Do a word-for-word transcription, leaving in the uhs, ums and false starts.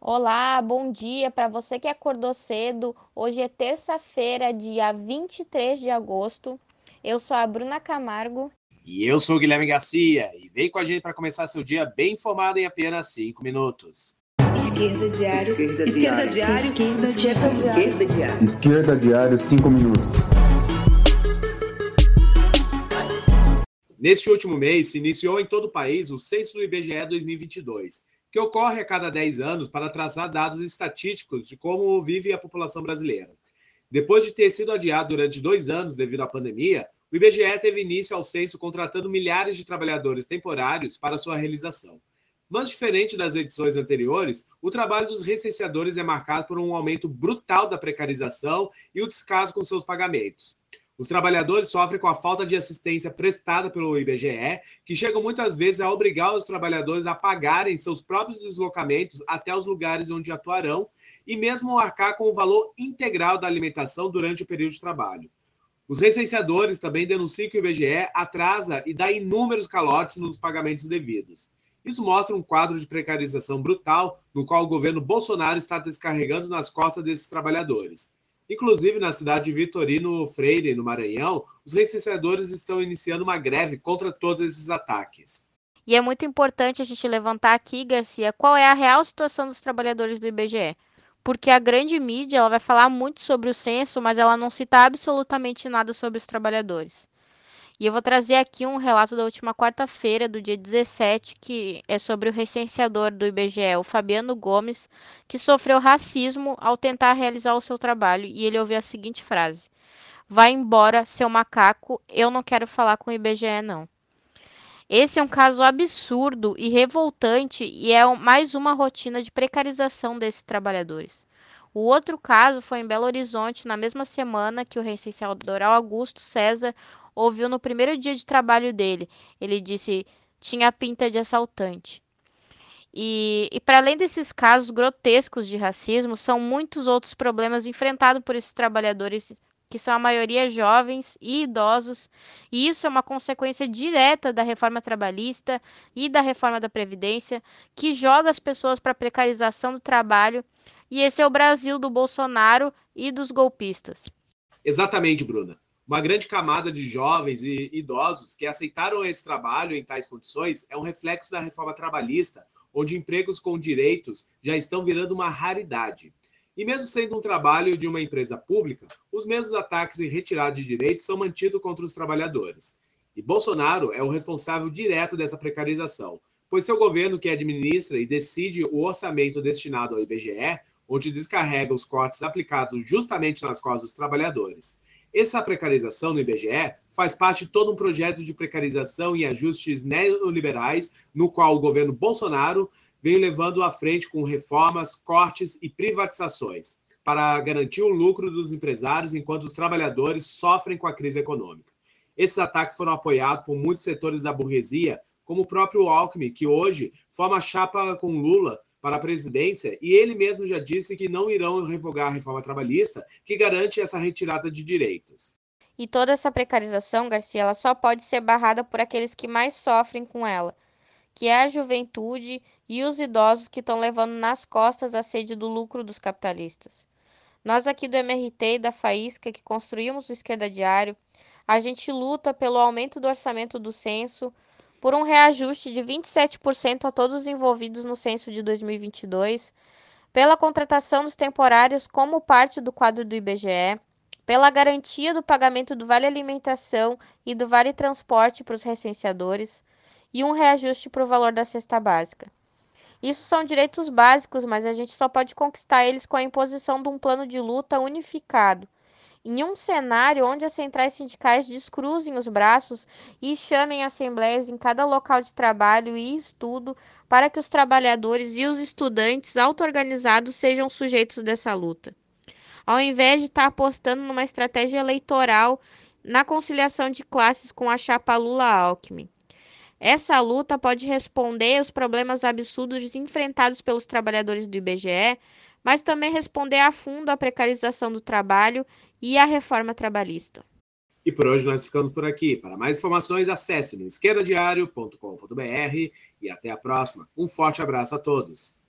Olá, bom dia para você que acordou cedo. Hoje é terça-feira, dia vinte e três de agosto. Eu sou a Bruna Camargo. E eu sou o Guilherme Garcia, e vem com a gente para começar seu dia bem informado em apenas cinco minutos. Esquerda Diário. Esquerda Esquerda Diário. Diário. Esquerda Esquerda Diário. Esquerda Diário. Esquerda Diário, cinco minutos. Neste último mês, se iniciou em todo o país o Censo do I B G E dois mil e vinte e dois, que ocorre a cada dez anos para traçar dados estatísticos de como vive a população brasileira. Depois de ter sido adiado durante dois anos devido à pandemia, o I B G E teve início ao censo contratando milhares de trabalhadores temporários para sua realização. Mas, diferente das edições anteriores, o trabalho dos recenseadores é marcado por um aumento brutal da precarização e o descaso com seus pagamentos. Os trabalhadores sofrem com a falta de assistência prestada pelo I B G E, que chegam muitas vezes a obrigar os trabalhadores a pagarem seus próprios deslocamentos até os lugares onde atuarão e mesmo arcar com o valor integral da alimentação durante o período de trabalho. Os recenseadores também denunciam que o I B G E atrasa e dá inúmeros calotes nos pagamentos devidos. Isso mostra um quadro de precarização brutal no qual o governo Bolsonaro está descarregando nas costas desses trabalhadores. Inclusive, na cidade de Vitorino Freire, no Maranhão, os recenseadores estão iniciando uma greve contra todos esses ataques. E é muito importante a gente levantar aqui, Garcia, qual é a real situação dos trabalhadores do I B G E. Porque a grande mídia ela vai falar muito sobre o censo, mas ela não cita absolutamente nada sobre os trabalhadores. E eu vou trazer aqui um relato da última quarta-feira, do dia dezessete, que é sobre o recenseador do I B G E, o Fabiano Gomes, que sofreu racismo ao tentar realizar o seu trabalho. E ele ouviu a seguinte frase: "Vai embora, seu macaco, eu não quero falar com o I B G E, não." Esse é um caso absurdo e revoltante e é mais uma rotina de precarização desses trabalhadores. O outro caso foi em Belo Horizonte, na mesma semana que o recenseador Augusto César ouviu no primeiro dia de trabalho dele. Ele disse: tinha pinta de assaltante. E, e para além desses casos grotescos de racismo, são muitos outros problemas enfrentados por esses trabalhadores, que são a maioria jovens e idosos, e isso é uma consequência direta da reforma trabalhista e da reforma da Previdência, que joga as pessoas para a precarização do trabalho, e esse é o Brasil do Bolsonaro e dos golpistas. Exatamente, Bruna. Uma grande camada de jovens e idosos que aceitaram esse trabalho em tais condições é um reflexo da reforma trabalhista, onde empregos com direitos já estão virando uma raridade. E mesmo sendo um trabalho de uma empresa pública, os mesmos ataques e retirada de direitos são mantidos contra os trabalhadores. E Bolsonaro é o responsável direto dessa precarização, pois seu governo que administra e decide o orçamento destinado ao I B G E, onde descarrega os cortes aplicados justamente nas costas dos trabalhadores. Essa precarização no I B G E faz parte de todo um projeto de precarização e ajustes neoliberais, no qual o governo Bolsonaro vem levando à frente com reformas, cortes e privatizações, para garantir o lucro dos empresários enquanto os trabalhadores sofrem com a crise econômica. Esses ataques foram apoiados por muitos setores da burguesia, como o próprio Alckmin, que hoje forma chapa com Lula para a presidência, e ele mesmo já disse que não irão revogar a reforma trabalhista, que garante essa retirada de direitos. E toda essa precarização, Garcia, ela só pode ser barrada por aqueles que mais sofrem com ela, que é a juventude e os idosos que estão levando nas costas a sede do lucro dos capitalistas. Nós aqui do M R T e da Faísca, que construímos o Esquerda Diário, a gente luta pelo aumento do orçamento do censo, por um reajuste de vinte e sete por cento a todos os envolvidos no censo de dois mil e vinte e dois, pela contratação dos temporários como parte do quadro do I B G E, pela garantia do pagamento do Vale Alimentação e do Vale Transporte para os recenseadores e um reajuste para o valor da cesta básica. Isso são direitos básicos, mas a gente só pode conquistar eles com a imposição de um plano de luta unificado, em um cenário onde as centrais sindicais descruzem os braços e chamem assembleias em cada local de trabalho e estudo para que os trabalhadores e os estudantes auto-organizados sejam sujeitos dessa luta. Ao invés de estar apostando numa estratégia eleitoral na conciliação de classes com a chapa Lula-Alckmin. Essa luta pode responder aos problemas absurdos enfrentados pelos trabalhadores do I B G E, mas também responder a fundo à precarização do trabalho e à reforma trabalhista. E por hoje nós ficamos por aqui. Para mais informações, acesse no esquerda diário ponto com ponto br e até a próxima. Um forte abraço a todos.